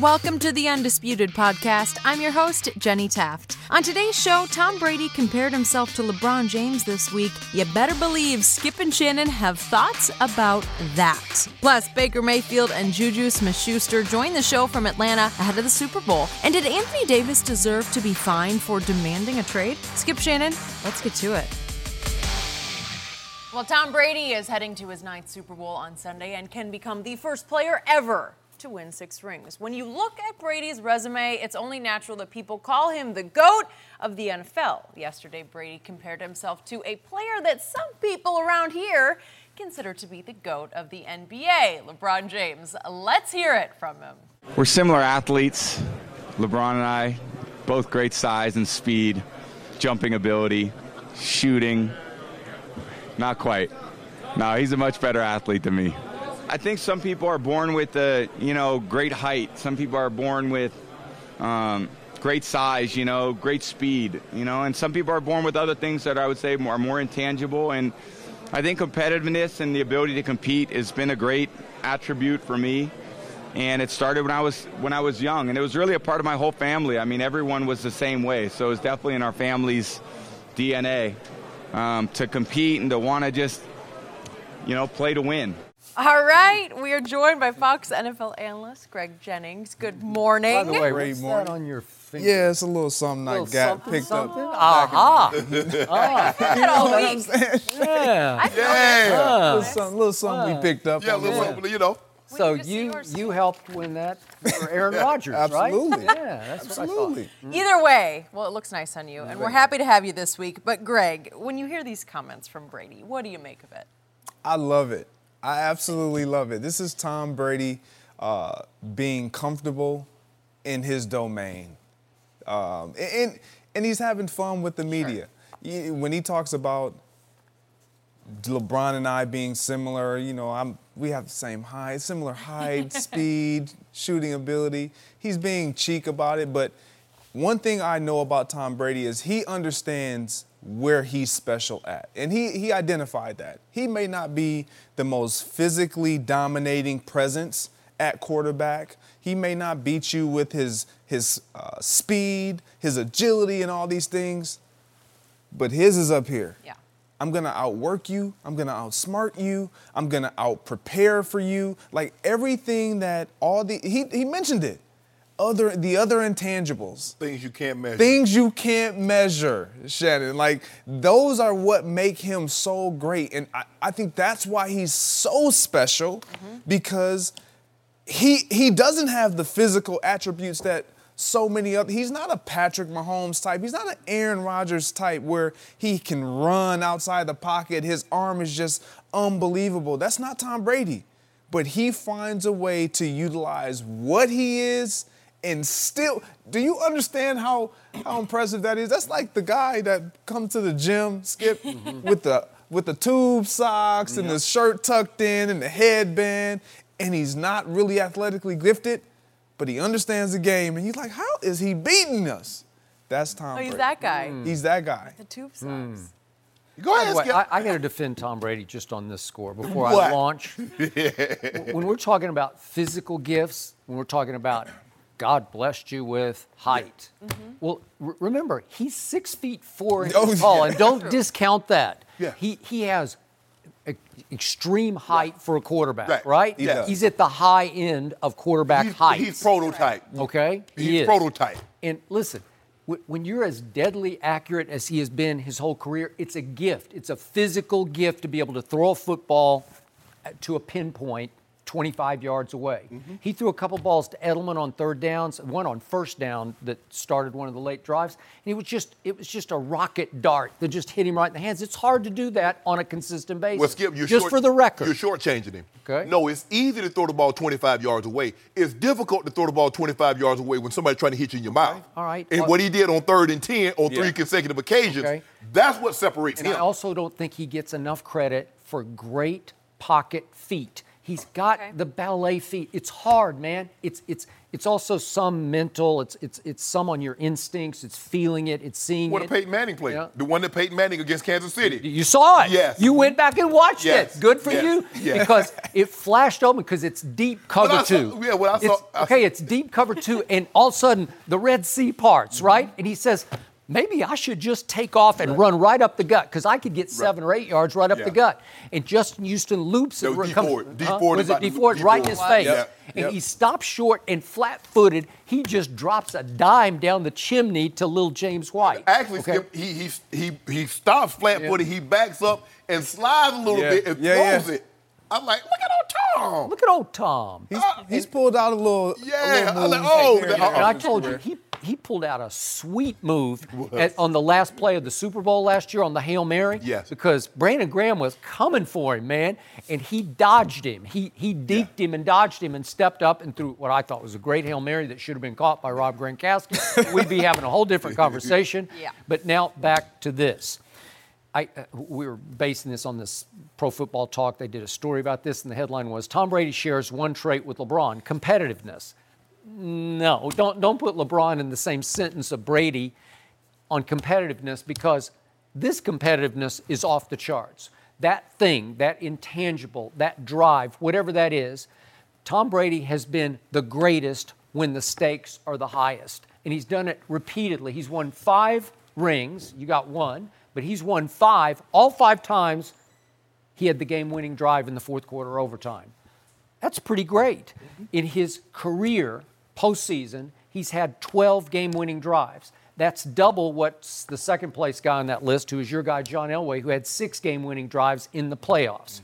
Welcome to the Undisputed Podcast. I'm your host, Jenny Taft. On today's show, Tom Brady compared himself to LeBron James this week. You better believe Skip and Shannon have thoughts about that. Plus, Baker Mayfield and Juju Smith-Schuster joined the show from Atlanta ahead of the Super Bowl. And did Anthony Davis deserve to be fined for demanding a trade? Skip, Shannon, let's get to it. Well, Tom Brady is heading to his 9th Super Bowl on Sunday and can become the first player ever to win 6 rings. When you look at Brady's resume, it's only natural that people call him the GOAT of the NFL. Yesterday, Brady compared himself to a player that some people around here consider to be the GOAT of the NBA, LeBron James. Let's hear it from him. We're similar athletes, LeBron and I, both great size and speed, jumping ability, shooting. Not quite. No, he's a much better athlete than me. I think some people are born with great height. Some people are born with great size, great speed, and some people are born with other things that I would say are more intangible. And I think competitiveness and the ability to compete has been a great attribute for me. And it started when I was young, and it was really a part of my whole family. I mean, everyone was the same way, so it was definitely in our family's DNA to compete and to want to just, play to win. All right, we are joined by Fox NFL analyst Greg Jennings. Good morning. By the way, Great what's morning. that on your finger? Yeah, it's a little something I got picked up. Aha. That all week. Yeah. Little something we picked up. Yeah, on a little there. something, you know. So We just see you ourselves. helped win that for Aaron Rodgers, right? Absolutely. Yeah, that's Absolutely. what Either way, well, it looks nice on you, and we're happy to have you this week. But Greg, when you hear these comments from Brady, what do you make of it? I love it. I absolutely love it. This is Tom Brady being comfortable in his domain. And he's having fun with the media. When he talks about LeBron and I being similar, we have the same height, similar height, speed, shooting ability. He's being cheek about it, but one thing I know about Tom Brady is he understands where he's special at. And he identified that. He may not be the most physically dominating presence at quarterback. He may not beat you with his speed, his agility, and all these things, but his is up here. Yeah. I'm going to outwork you. I'm going to outsmart you. I'm going to out-prepare for you. Like everything that he mentioned it. The other intangibles. Things you can't measure. Things you can't measure, Shannon. Like, those are what make him so great. And I think that's why he's so special, because he doesn't have the physical attributes that so many other. He's not a Patrick Mahomes type. He's not an Aaron Rodgers type where he can run outside the pocket. His arm is just unbelievable. That's not Tom Brady. But he finds a way to utilize what he is. And still, do you understand how impressive that is? That's like the guy that comes to the gym, Skip, with the tube socks and the shirt tucked in and the headband, and he's not really athletically gifted, but he understands the game, and he's like, how is he beating us? That's Tom Brady. He's that guy. He's that guy. The tube socks. Go ahead, Wait, Skip. I got to defend Tom Brady just on this score before What? I launch. When we're talking about physical gifts, when we're talking about God blessed you with height. Well, remember, he's 6'4" inches tall, and don't discount that. Yeah. He has extreme height for a quarterback, Right. right? He does. He's at the high end of quarterback height. He's prototype. Okay? He He's is. prototype. And listen, when you're as deadly accurate as he has been his whole career, it's a gift. It's a physical gift to be able to throw a football to a pinpoint 25 yards away. He threw a couple balls to Edelman on third downs, one on first down that started one of the late drives, and it was just a rocket dart that just hit him right in the hands. It's hard to do that on a consistent basis. Well, Skip, for the record. You're shortchanging him. Okay. No, it's easy to throw the ball 25 yards away. It's difficult to throw the ball 25 yards away when somebody's trying to hit you in your mouth. All right. And what he did on 3rd and 10 on 3 Yeah. consecutive occasions, Okay. that's what separates And him. I also don't think he gets enough credit for great pocket feet. He's got the ballet feet. It's hard, man. It's also some mental. It's some on your instincts. It's feeling it. It's seeing What it. Peyton Manning played. Yeah. The one that Peyton Manning against Kansas City. You saw it. Yes. You went back and watched Yes. it. Good for Yes. you. Yes. Because it flashed open because it's deep cover I saw- 2. yeah, well, I saw- It's deep cover 2, and all of a sudden the Red Sea parts, right? And he says, maybe I should just take off and run right up the gut because I could get 7 or 8 yards right up the gut. And Justin Houston loops it. That was comes- D Ford. Was it D Ford right in his face? Yep. And he stops short and flat-footed. He just drops a dime down the chimney to little James White. Actually, Skip, he stops flat-footed. He backs up and slides a little bit and throws it. I'm like, look at old Tom. Look at old Tom. He's pulled out a little. Yeah, A I was little like, move And I in his told career. you, he pulled out a sweet move on the last play of the Super Bowl last year on the Hail Mary. Yes. Because Brandon Graham was coming for him, man, and he dodged him. He deked him and dodged him and stepped up and threw what I thought was a great Hail Mary that should have been caught by Rob Gronkowski. We'd be having a whole different conversation. Yeah. But now back to this. We were basing this on this Pro Football Talk. They did a story about this, and the headline was, Tom Brady shares one trait with LeBron, competitiveness. No, don't put LeBron in the same sentence of Brady on competitiveness because this competitiveness is off the charts. That thing, that intangible, that drive, whatever that is, Tom Brady has been the greatest when the stakes are the highest. And he's done it repeatedly. He's won 5 rings. You got 1, but he's won 5. All 5 times he had the game-winning drive in the fourth quarter overtime. That's pretty great. In his career, postseason, he's had 12 game-winning drives. That's double what the second-place guy on that list, who is your guy, John Elway, who had 6 game-winning drives in the playoffs.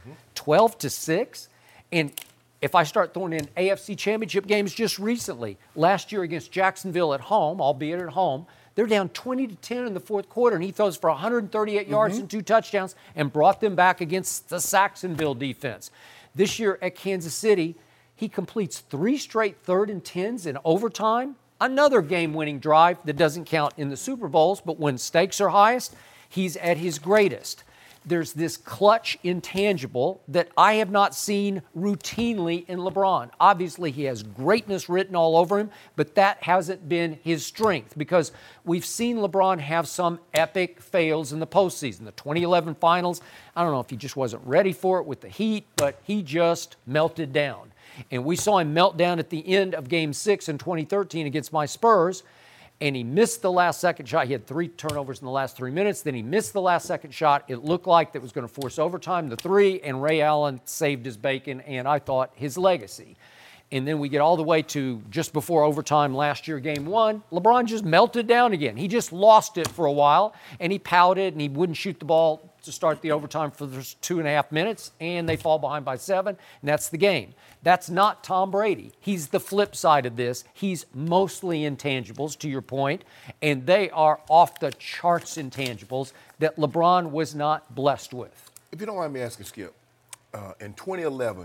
12-6? And if I start throwing in AFC Championship games just recently, last year against Jacksonville at home, albeit at home, they're down 20-10 in the fourth quarter, and he throws for 138 yards and 2 touchdowns and brought them back against the Saxonville defense. This year at Kansas City, he completes 3 straight 3rd and 10s in overtime, another game-winning drive that doesn't count in the Super Bowls, but when stakes are highest, he's at his greatest. There's this clutch intangible that I have not seen routinely in LeBron. Obviously, he has greatness written all over him, but that hasn't been his strength because we've seen LeBron have some epic fails in the postseason. The 2011 finals, I don't know if he just wasn't ready for it with the Heat, but he just melted down. And we saw him melt down at the end of Game 6 in 2013 against my Spurs, and he missed the last second shot. He had 3 turnovers in the last 3 minutes. Then he missed the last second shot. It looked like that was going to force overtime, the 3, and Ray Allen saved his bacon, and I thought his legacy. And then we get all the way to just before overtime last year, Game 1. LeBron just melted down again. He just lost it for a while, and he pouted, and he wouldn't shoot the ball to start the overtime for the 2.5 minutes, and they fall behind by 7, and that's the game. That's not Tom Brady. He's the flip side of this. He's mostly intangibles, to your point, and they are off the charts intangibles that LeBron was not blessed with. If you don't mind me asking, Skip, in 2011,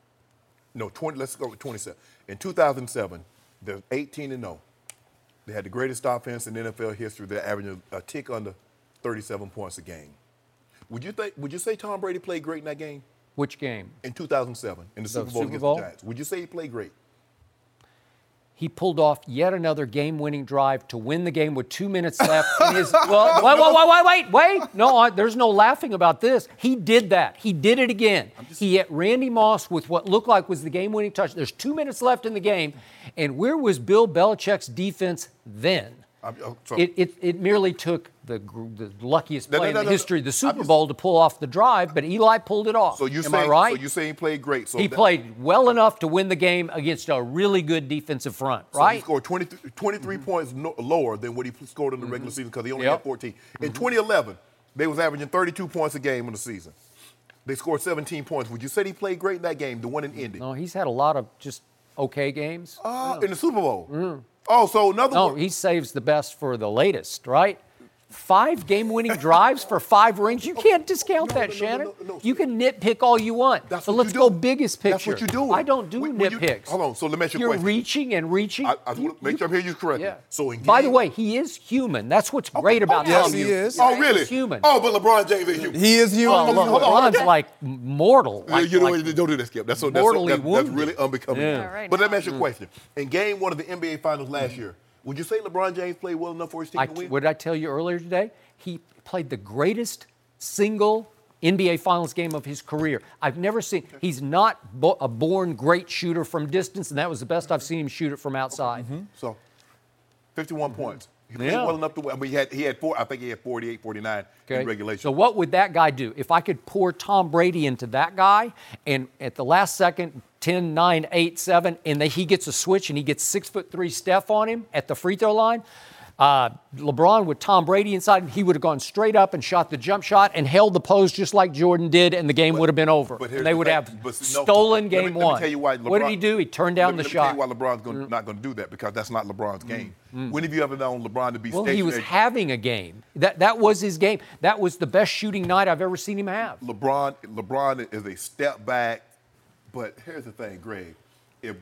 let's go with 27. In 2007, they're 18-0. They had the greatest offense in NFL history. They're averaging a tick under 37 points a game. Would you say Tom Brady played great in that game? Which game? In 2007, in the Super Bowl against the Giants. Would you say he played great? He pulled off yet another game-winning drive to win the game with 2 minutes left. Wait. No, there's no laughing about this. He did that. He did it again. He hit Randy Moss with what looked like was the game-winning touch. There's 2 minutes left in the game, and where was Bill Belichick's defense then? It merely took the luckiest play in the history of the Super Bowl to pull off the drive, but Eli pulled it off. Am I right? So you're saying he played great. He played well enough to win the game against a really good defensive front, right? He scored 23 points lower than what he scored in the regular season because he only had 14. In 2011, they was averaging 32 points a game in the season. They scored 17 points. Would you say he played great in that game, the one in Indy? No, he's had a lot of just okay games. In the Super Bowl. Oh, so No, he saves the best for the latest, right? 5 game-winning drives for 5 rings. You can't discount that, Shannon. No. You can nitpick all you want. That's But what let's you go do. biggest picture. That's what you're doing. I don't do nitpicks. Hold on. So let me ask you a You're question. reaching and reaching. I want to make sure I'm hearing you correctly. Yeah. So in By the game- way, he is human. That's what's great about yes, Tom. he is. Oh, really? He's human. Oh, but LeBron James is human. He is human. Oh, hold on. LeBron's like mortal. Like, you know like- what? Don't do that, Skip. That's mortally that's wounded. really unbecoming. Yeah. All right, But let me now. ask you a question. In game 1 of the NBA Finals last year, would you say LeBron James played well enough for his team to win? What did I tell you earlier today? He played the greatest single NBA Finals game of his career. I've never seen. He's not a born great shooter from distance, and that was the best I've seen him shoot it from outside. So, 51 points. He played Yeah. well enough to win. I mean, he had 4. I think he had 48, 49 in regulation. So what would that guy do? If I could pour Tom Brady into that guy, and at the last second, 10, 9, 8, 7, and he gets a switch and he gets 6'3" Steph on him at the free throw line, LeBron with Tom Brady inside, he would have gone straight up and shot the jump shot and held the post just like Jordan did, and the game would have been over. But here's And they the would thing. have But no, stolen let game me one. tell you why What did he do? He turned down the shot. Let me tell you why LeBron's not going to do that, because that's not LeBron's game. When have you ever known LeBron to be Well, stationary? he was having a game. That was his game. That was the best shooting night I've ever seen him have. LeBron is a step back, but here's the thing, Greg. If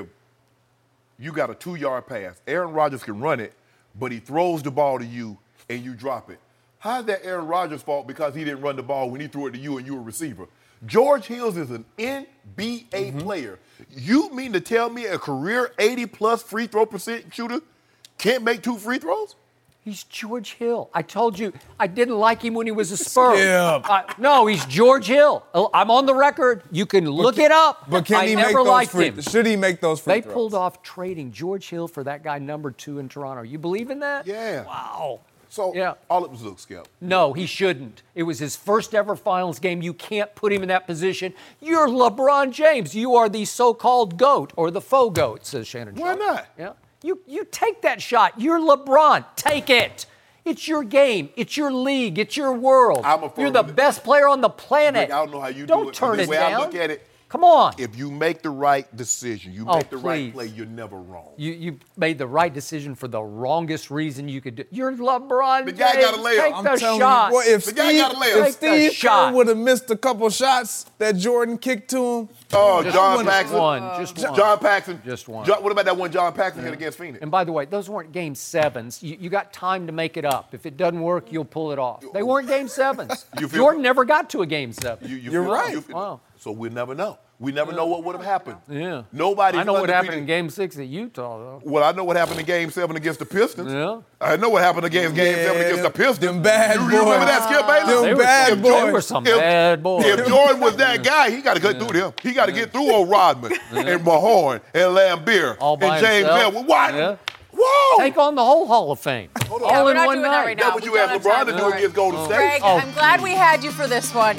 you got a 2-yard pass, Aaron Rodgers can run it, but he throws the ball to you and you drop it. How's that Aaron Rodgers' fault because he didn't run the ball when he threw it to you and you were a receiver? George Hills is an NBA player. You mean to tell me a career 80-plus free throw percent shooter can't make 2 free throws? He's George Hill. I told you I didn't like him when he was a Spur. Skip. No, he's George Hill. I'm on the record. You can look it up. But can I he make never those liked free? him. Should he make those free They throws? pulled off trading George Hill for that guy number 2 in Toronto. You believe in that? Yeah. Wow. So Yeah. all it was, look, Skip. No, he shouldn't. It was his first ever finals game. You can't put him in that position. You're LeBron James. You are the so-called GOAT or the faux GOAT, says Shannon Why Sharpe. not? Yeah. You take that shot. You're LeBron. Take it. It's your game. It's your league. It's your world. I'm a firm You're the believer. best player on the planet. Greg, I don't know how you do Don't it. turn The it way down. I look at it, Come on. if you make the right decision, you Oh, make the please. right play, you're never wrong. You made the right decision for the wrongest reason you could do. You're LeBron The guy James. got a layup. Take I'm the telling shot. you, boy, if The guy got a layup. Take the Steve shot. Kerr would have missed a couple shots that Jordan kicked to him. Oh, Just John one, Paxson. just one. John Paxson. Just one. What about that one John Paxson hit against Phoenix? And by the way, those weren't game 7s. You got time to make it up. If it doesn't work, you'll pull it off. They weren't game 7s. You feel- Jordan never got to a game 7. You're right. Wow. So we'll never know. We never know what would have happened. Yeah. Nobody. I know what happened in game 6 at Utah, though. Well, I know what happened in Game 7 against the Pistons. Yeah. I know what happened against Game 7 against the Pistons. Them bad you remember boys. that, Skip Bayless? Them They were bad some- boys. They were some bad boys. If Jordan was that guy, he got to get through them. He got to get through old Rodman and Mahorn and Lambeer All by and James himself. Hill. What? Yeah. Whoa! Take on the whole Hall of Fame. on. Yeah, All we're in not one doing that night. right now. That's what We you don't asked have time LeBron to do for it. against Golden State. Greg, Oh. I'm glad we had you for this one.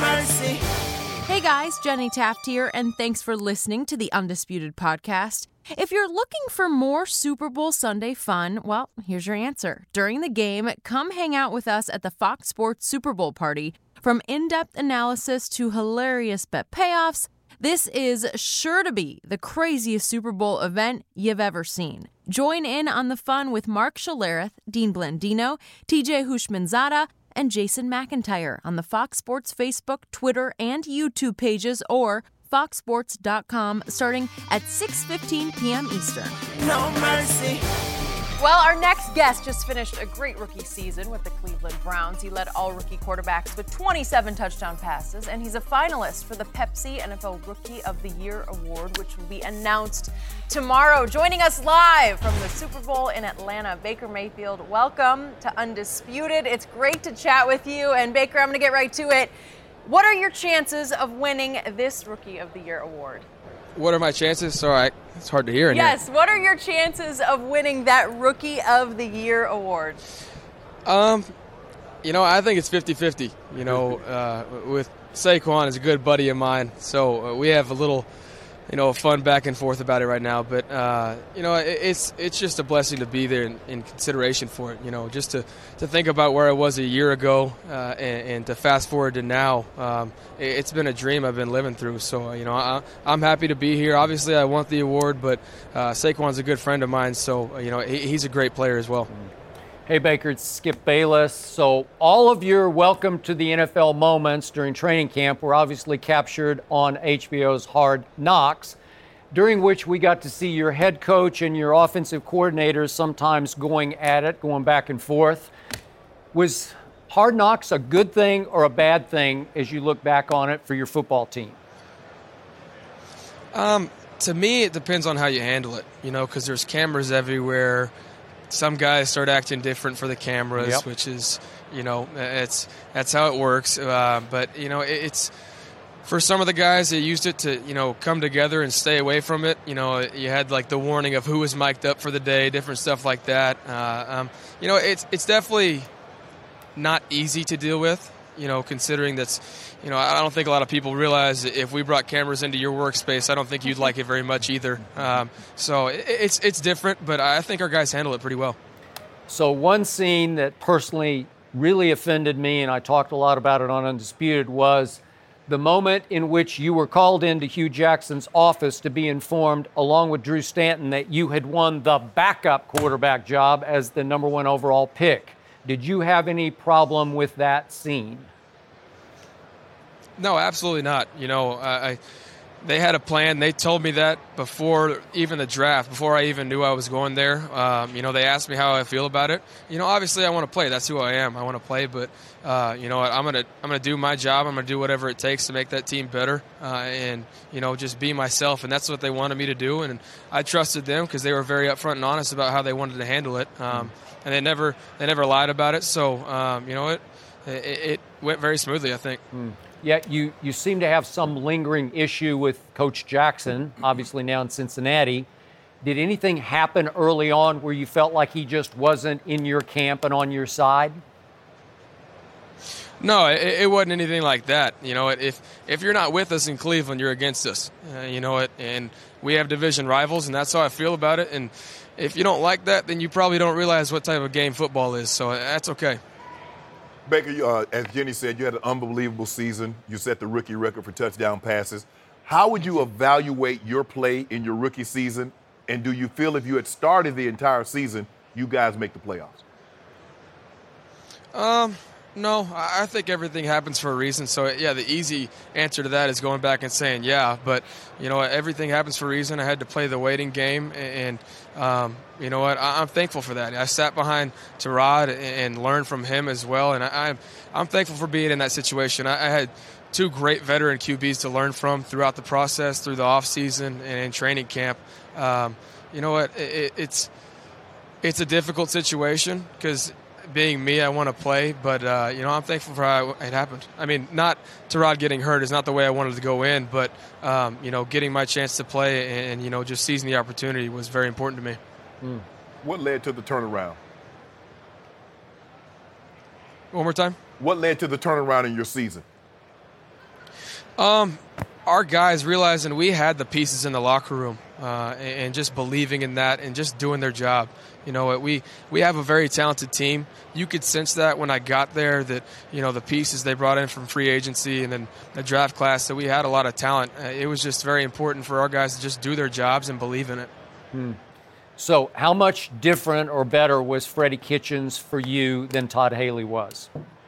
Hey guys, Jenny Taft here, and thanks for listening to the Undisputed Podcast. If you're looking for more Super Bowl Sunday fun, well, here's your answer. During the game, come hang out with us at the Fox Sports Super Bowl party. From in-depth analysis to hilarious bet payoffs, this is sure to be the craziest Super Bowl event you've ever seen. Join in on the fun with Mark Schlereth, Dean Blandino, TJ Hushmanzada, and Jason McIntyre on the Fox Sports Facebook, Twitter, and YouTube pages or foxsports.com starting at 6:15 p.m. Eastern. Well, our next guest just finished a great rookie season with the Cleveland Browns. He led all rookie quarterbacks with 27 touchdown passes, and he's a finalist for the Pepsi NFL Rookie of the Year award, which will be announced tomorrow. Joining us live from the Super Bowl in Atlanta, Baker Mayfield. Welcome to Undisputed. It's great to chat with you. And Baker, I'm going to get right to it. What are your chances of winning this Rookie of the Year award? What are my chances? Sorry, it's hard to hear in Yes, what are your chances of winning that Rookie of the Year award? here. I think it's 50-50. With Saquon is a good buddy of mine, so we have a little, fun back and forth about it right now. But it's just a blessing to be there in consideration for it. Just to think about where I was a year ago and to fast forward to now. It's been a dream I've been living through. So I'm happy to be here. Obviously, I want the award, but Saquon's a good friend of mine, so he's a great player as well. Hey, Baker, it's Skip Bayless. So all of your welcome to the NFL moments during training camp were obviously captured on HBO's Hard Knocks, during which we got to see your head coach and your offensive coordinators sometimes going at it, going back and forth. Was Hard Knocks a good thing or a bad thing as you look back on it for your football team? To me, it depends on how you handle it, because there's cameras everywhere. Some guys start acting different for the cameras, which is, that's how it works. But, it's for some of the guys that used it to, come together and stay away from it. You had like the warning of who was mic'd up for the day, different stuff like that. It's definitely not easy to deal with, considering that's, I don't think a lot of people realize that if we brought cameras into your workspace, I don't think you'd like it very much either. So it's different, but I think our guys handle it pretty well. So one scene that personally really offended me, and I talked a lot about it on Undisputed, was the moment in which you were called into Hugh Jackson's office to be informed, along with Drew Stanton, that you had won the backup quarterback job as the number 1 overall pick. Did you have any problem with that scene? No, absolutely not. They had a plan. They told me that before even the draft, before I even knew I was going there. They asked me how I feel about it. Obviously I want to play. That's who I am. I want to play, but I'm gonna do my job. I'm gonna do whatever it takes to make that team better, and just be myself. And that's what they wanted me to do. And I trusted them because they were very upfront and honest about how they wanted to handle it. And they never lied about it. So it went very smoothly, I think. Yet you seem to have some lingering issue with Coach Jackson, obviously now in Cincinnati. Did anything happen early on where you felt like he just wasn't in your camp and on your side? No, it wasn't anything like that. If you're not with us in Cleveland, you're against us. And we have division rivals, and that's how I feel about it. And if you don't like that, then you probably don't realize what type of game football is. So that's okay. Baker, as Jenny said, you had an unbelievable season. You set the rookie record for touchdown passes. How would you evaluate your play in your rookie season? And do you feel if you had started the entire season, you guys make the playoffs? No, I think everything happens for a reason. So, yeah, the easy answer to that is going back and saying, yeah. But, everything happens for a reason. I had to play the waiting game. And you know what? I'm thankful for that. I sat behind Tyrod and learned from him as well. And I'm thankful for being in that situation. I had 2 great veteran QBs to learn from throughout the process, through the offseason and in training camp. You know what? It's a difficult situation because – being me, I want to play, but, I'm thankful for how it happened. I mean, not Tyrod getting hurt is not the way I wanted to go in, but, getting my chance to play and just seizing the opportunity was very important to me. What led to the turnaround? One more time? What led to the turnaround in your season? Our guys realizing we had the pieces in the locker room and just believing in that and just doing their job. We have a very talented team. You could sense that when I got there that, the pieces they brought in from free agency and then the draft class, that we had a lot of talent. It was just very important for our guys to just do their jobs and believe in it. So how much different or better was Freddie Kitchens for you than Todd Haley was?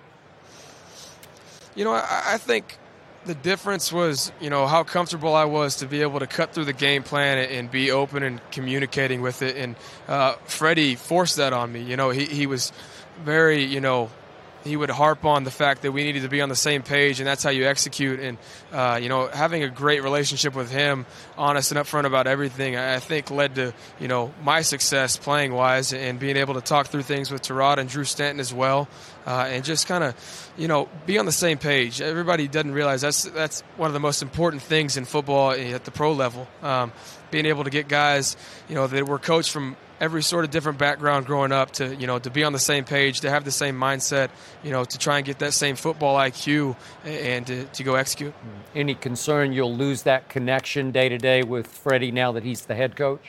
I think the difference was, how comfortable I was to be able to cut through the game plan and be open and communicating with it. And Freddie forced that on me. He was very, he would harp on the fact that we needed to be on the same page, and that's how you execute. And, having a great relationship with him, honest and upfront about everything, I think led to, my success playing-wise and being able to talk through things with Tyrod and Drew Stanton as well, and just kind of, be on the same page. Everybody doesn't realize that's one of the most important things in football at the pro level, being able to get guys, that were coached from every sort of different background growing up to, to be on the same page, to have the same mindset, to try and get that same football IQ and to go execute. Any concern you'll lose that connection day to day with Freddie now that he's the head coach?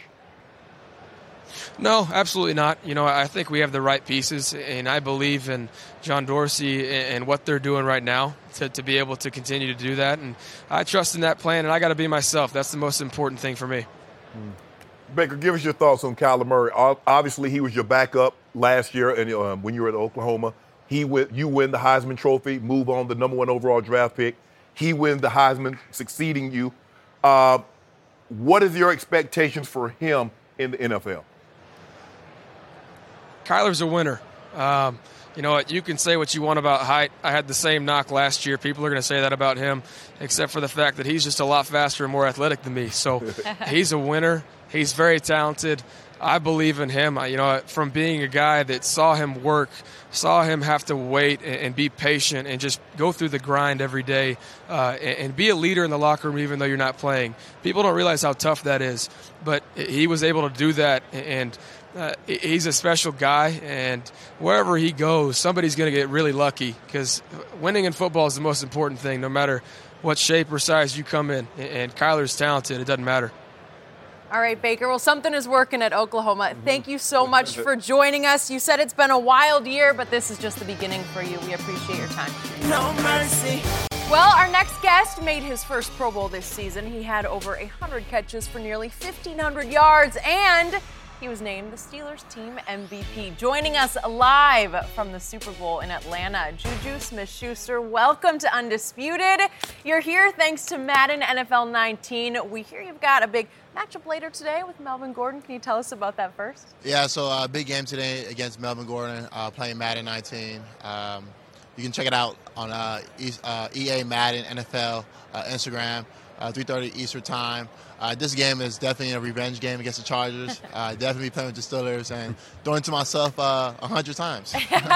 No, absolutely not. I think we have the right pieces, and I believe in John Dorsey and what they're doing right now to be able to continue to do that. And I trust in that plan, and I got to be myself. That's the most important thing for me. Baker, give us your thoughts on Kyler Murray. Obviously, he was your backup last year and when you were at Oklahoma. You win the Heisman Trophy, move on the number 1 overall draft pick. He wins the Heisman, succeeding you. What is your expectations for him in the NFL? Kyler's a winner. You know what? You can say what you want about height. I had the same knock last year. People are going to say that about him, except for the fact that he's just a lot faster and more athletic than me. So he's a winner. He's very talented. I believe in him. You know, from being a guy that saw him work, saw him have to wait and be patient and just go through the grind every day and be a leader in the locker room even though you're not playing. People don't realize how tough that is, but he was able to do that, and he's a special guy, and wherever he goes, somebody's going to get really lucky because winning in football is the most important thing, no matter what shape or size you come in. And Kyler's talented. It doesn't matter. All right, Baker. Well, something is working at Oklahoma. Thank you so much for joining us. You said it's been a wild year, but this is just the beginning for you. We appreciate your time. No mercy. Well, our next guest made his first Pro Bowl this season. He had over 100 catches for nearly 1,500 yards, and he was named the Steelers team MVP. Joining us live from the Super Bowl in Atlanta, Juju Smith-Schuster. Welcome to Undisputed. You're here thanks to Madden NFL 19. We hear you've got a big matchup later today with Melvin Gordon. Can you tell us about that first? Yeah, so big game today against Melvin Gordon, playing Madden 19. You can check it out on EA Madden NFL Instagram, 3:30 Eastern Time. This game is definitely a revenge game against the Chargers. Definitely playing with the Steelers and throwing to myself 100 times.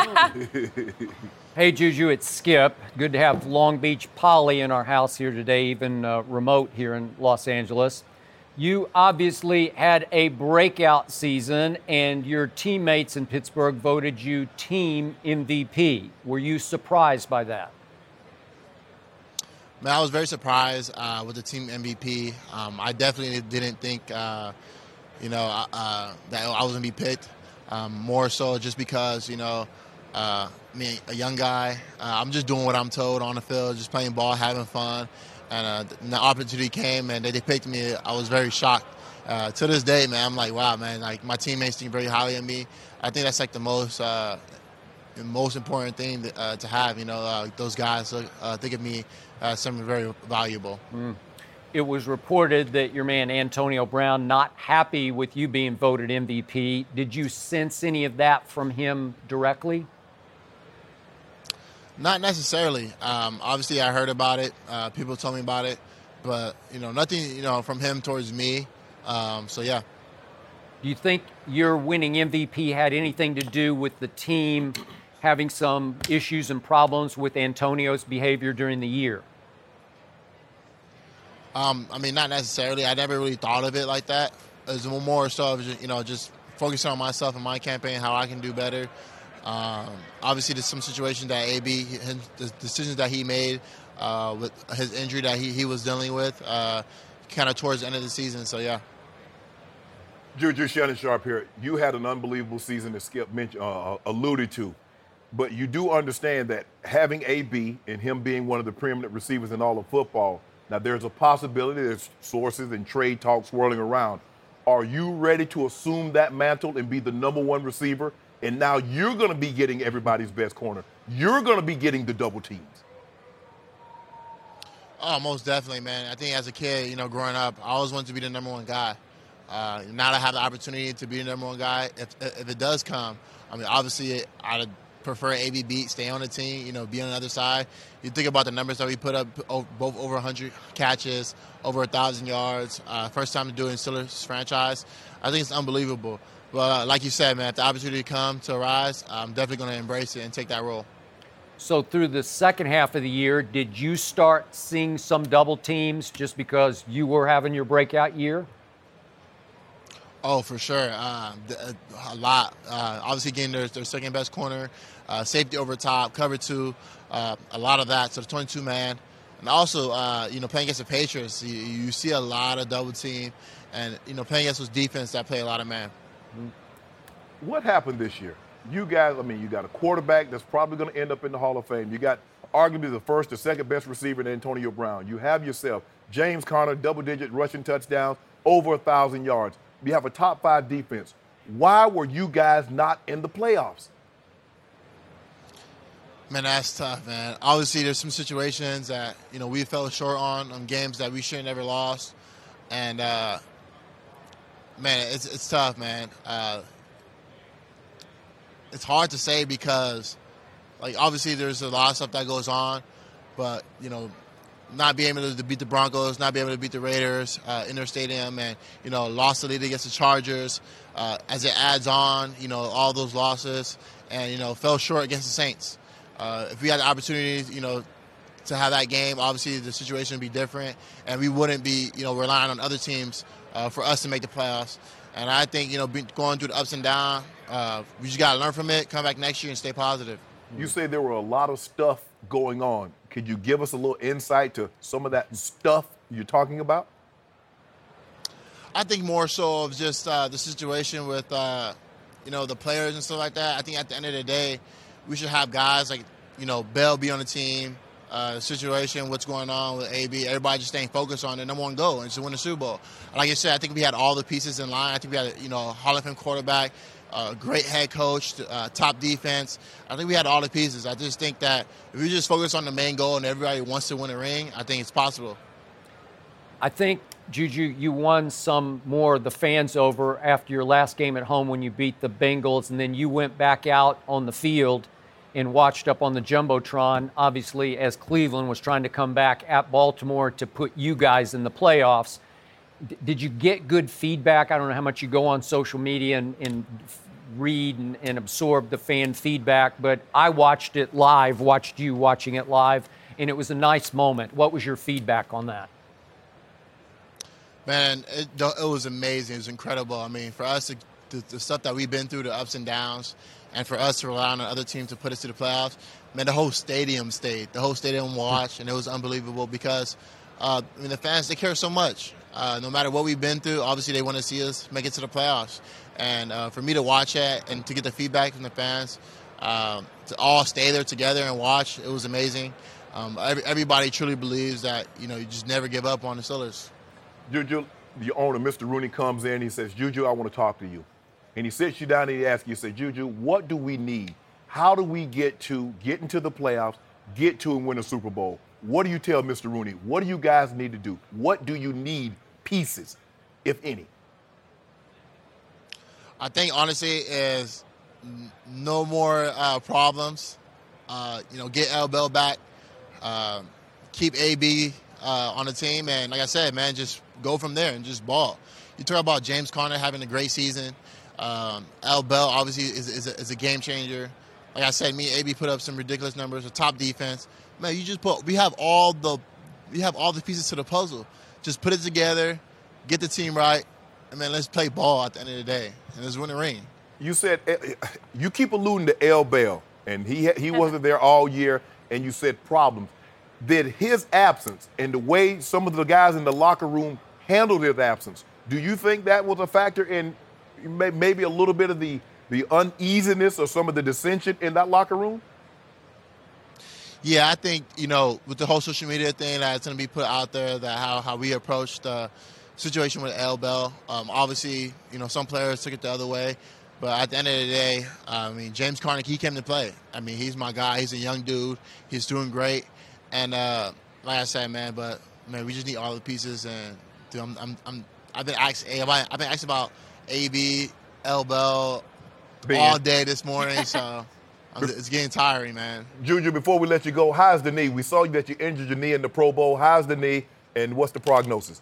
Hey, Juju, it's Skip. Good to have Long Beach Poly in our house here today, even remote here in Los Angeles. You obviously had a breakout season, and your teammates in Pittsburgh voted you team MVP. Were you surprised by that? Man, I was very surprised with the team MVP. I definitely didn't think, that I was going to be picked. More so just because, me, a young guy, I'm just doing what I'm told on the field, just playing ball, having fun. And the opportunity came, and they picked me. I was very shocked. To this day, man, I'm like, wow, man, like my teammates think very highly of me. I think that's like the most important thing to have. Those guys think of me as something very valuable. It was reported that your man Antonio Brown not happy with you being voted MVP. Did you sense any of that from him directly? Not necessarily. Obviously, I heard about it. People told me about it, but nothing. From him towards me. So yeah. Do you think your winning MVP had anything to do with the team having some issues and problems with Antonio's behavior during the year? Not necessarily. I never really thought of it like that. It was more so of just focusing on myself and my campaign, how I can do better. Obviously, there's some situations that the decisions that he made with his injury that he was dealing with kind of towards the end of the season. So, yeah. Juju, Shannon Sharpe here. You had an unbelievable season that Skip mentioned, alluded to. But you do understand that having AB and him being one of the preeminent receivers in all of football, now there's a possibility, there's sources and trade talks swirling around. Are you ready to assume that mantle and be the number one receiver? And now you're going to be getting everybody's best corner. You're going to be getting the double teams. Oh, most definitely, man. I think as a kid, growing up, I always wanted to be the number one guy. Now that I have the opportunity to be the number one guy, if it does come, obviously I'd prefer AB beat, stay on the team, be on the other side. You think about the numbers that we put up, both over 100 catches, over 1,000 yards, first time to do it in Steelers franchise. I think it's unbelievable. But like you said, man, if the opportunity comes to arise, I'm definitely going to embrace it and take that role. So through the second half of the year, did you start seeing some double teams just because you were having your breakout year? Oh, for sure. A lot. Obviously, getting their second best corner, safety over top, cover two, a lot of that. So the 22-man. And also, playing against the Patriots, you see a lot of double team. And, playing against those defense that play a lot of man. What happened this year? You guys, you got a quarterback that's probably going to end up in the Hall of Fame. You got arguably the first or second best receiver in Antonio Brown. You have yourself James Conner, double-digit rushing touchdowns, over 1,000 yards. You have a top 5 defense. Why were you guys not in the playoffs? Man, that's tough, man. Obviously, there's some situations that, we fell short on games that we should have never lost. And, man, it's tough, man. It's hard to say because, obviously there's a lot of stuff that goes on. But, not being able to beat the Broncos, not being able to beat the Raiders in their stadium, and, lost the lead against the Chargers. As it adds on, all those losses, and, fell short against the Saints. If we had the opportunity, to have that game, obviously the situation would be different, and we wouldn't be, relying on other teams for us to make the playoffs. And I think, going through the ups and downs, we just got to learn from it, come back next year, and stay positive. You say there were a lot of stuff going on. Could you give us a little insight to some of that stuff you're talking about? I think more so of just the situation with, the players and stuff like that. I think at the end of the day, we should have guys like, Bell be on the team, situation, what's going on with AB, everybody just staying focused on the number one goal and to win the Super Bowl. Like I said, I think we had all the pieces in line. I think we had, a Hall of Fame quarterback, great head coach, top defense. I think we had all the pieces. I just think that if we just focus on the main goal and everybody wants to win a ring, I think it's possible. I think, Juju, you won some more of the fans over after your last game at home when you beat the Bengals, and then you went back out on the field and watched up on the Jumbotron, obviously, as Cleveland was trying to come back at Baltimore to put you guys in the playoffs. Did you get good feedback? I don't know how much you go on social media and read and absorb the fan feedback, but I watched it live, watched you watching it live, and it was a nice moment. What was your feedback on that? Man, it was amazing. It was incredible. I mean, for us, the stuff that we've been through, the ups and downs, and for us to rely on other teams to put us to the playoffs, man, the whole stadium stayed. The whole stadium watched, and it was unbelievable because, the fans, they care so much. No matter what we've been through, obviously they want to see us make it to the playoffs. And for me to watch that and to get the feedback from the fans, to all stay there together and watch, it was amazing. Everybody truly believes that, you just never give up on the Steelers. Juju, the owner, Mr. Rooney, comes in. He says, Juju, I want to talk to you. And he sits you down and he asks you, say, Juju, what do we need? How do we get into the playoffs, get to and win a Super Bowl? What do you tell Mr. Rooney? What do you guys need to do? What do you need pieces, if any? I think, honestly, is no more problems. Get L. Bell back, keep AB on the team, and like I said, man, just go from there and just ball. You talk about James Conner having a great season. L. Bell obviously is a game changer. Like I said, me and AB put up some ridiculous numbers, a top defense. Man, we have all the pieces to the puzzle. Just put it together, get the team right, and man, let's play ball at the end of the day, and let's win the ring. You said you keep alluding to L. Bell, and he wasn't there all year, and you said problems. Did his absence and the way some of the guys in the locker room handled his absence, do you think that was a factor in maybe a little bit of the uneasiness or some of the dissension in that locker room? Yeah, I think, with the whole social media thing that's going to be put out there, that how we approached the situation with L. Bell, obviously, some players took it the other way. But at the end of the day, James Conner, he came to play. He's my guy. He's a young dude. He's doing great. And like I said, man, we just need all the pieces. And dude, I've been asked about AB, L. Bell all day this morning, so it's getting tiring, man. Juju, before we let you go, how's the knee? We saw that you injured your knee in the Pro Bowl. How's the knee, and what's the prognosis?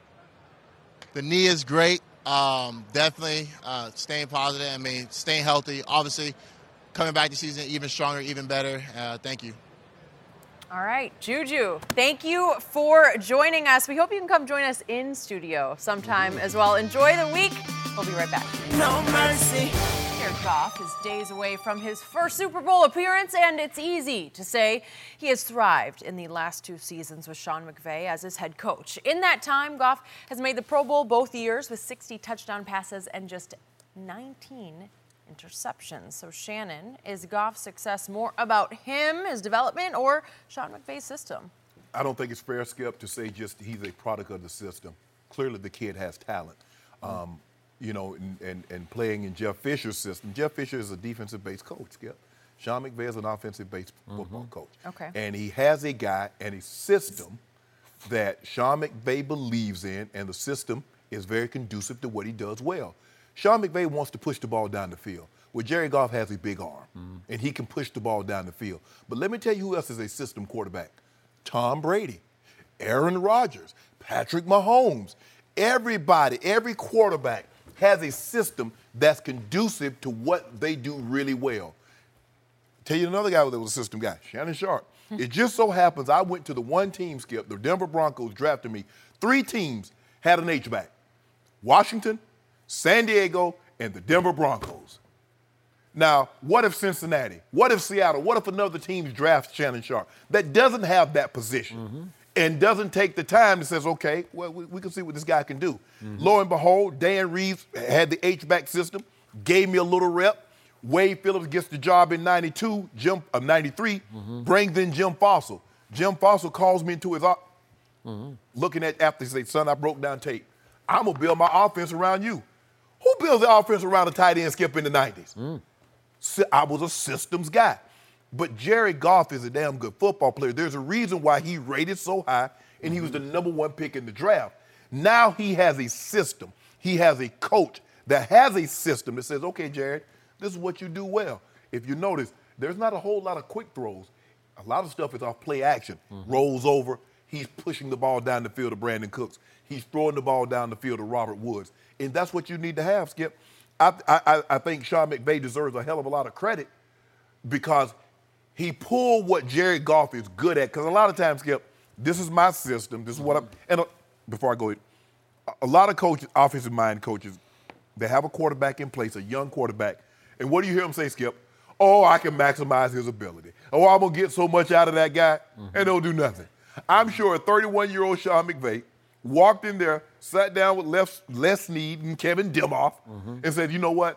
The knee is great. Definitely staying positive. Staying healthy. Obviously, coming back this season even stronger, even better. Thank you. All right, Juju, thank you for joining us. We hope you can come join us in studio sometime as well. Enjoy the week. We'll be right back. No mercy. Jared Goff is days away from his first Super Bowl appearance, and it's easy to say he has thrived in the last 2 seasons with Sean McVay as his head coach. In that time, Goff has made the Pro Bowl both years with 60 touchdown passes and just 19 interceptions. So Shannon, is Goff's success more about him, his development, or Sean McVay's system? I don't think it's fair, Skip, to say just he's a product of the system. Clearly the kid has talent. and playing in Jeff Fisher's system. Jeff Fisher is a defensive-based coach, Skip. Sean McVay is an offensive-based football coach. Okay. And he has a guy and a system that Sean McVay believes in, and the system is very conducive to what he does well. Sean McVay wants to push the ball down the field. Well, Jerry Goff has a big arm, and he can push the ball down the field. But let me tell you who else is a system quarterback. Tom Brady, Aaron Rodgers, Patrick Mahomes. Everybody, every quarterback has a system that's conducive to what they do really well. Tell you another guy that was a system guy, Shannon Sharp. It just so happens I went to the one team, Skip, the Denver Broncos drafted me. 3 teams had an H-back. Washington, San Diego, and the Denver Broncos. Now, what if Cincinnati? What if Seattle? What if another team drafts Shannon Sharp that doesn't have that position and doesn't take the time and says, okay, well, we can see what this guy can do. Lo and behold, Dan Reeves had the H-back system, gave me a little rep. Wade Phillips gets the job in 93, brings in Jim Fossil. Jim Fossil calls me into his office, looking at after he says, son, I broke down tape. I'm going to build my offense around you. Who builds the offense around a tight end, Skip, in the 90s? I was a systems guy. But Jerry Goff is a damn good football player. There's a reason why he rated so high, and he was the number 1 pick in the draft. Now he has a system. He has a coach that has a system that says, okay, Jared, this is what you do well. If you notice, there's not a whole lot of quick throws. A lot of stuff is off play action. Rolls over. He's pushing the ball down the field to Brandon Cooks. He's throwing the ball down the field to Robert Woods. And that's what you need to have, Skip. I think Sean McVay deserves a hell of a lot of credit because he pulled what Jared Goff is good at. Because a lot of times, Skip, this is my system. This is what I'm. And before I go, a lot of coaches, offensive mind coaches, they have a quarterback in place, a young quarterback. And what do you hear them say, Skip? Oh, I can maximize his ability. Oh, I'm going to get so much out of that guy, and they'll do nothing. I'm sure a 31-year-old Sean McVay walked in there, sat down with Les Snead and Kevin Demoff, and said, you know what?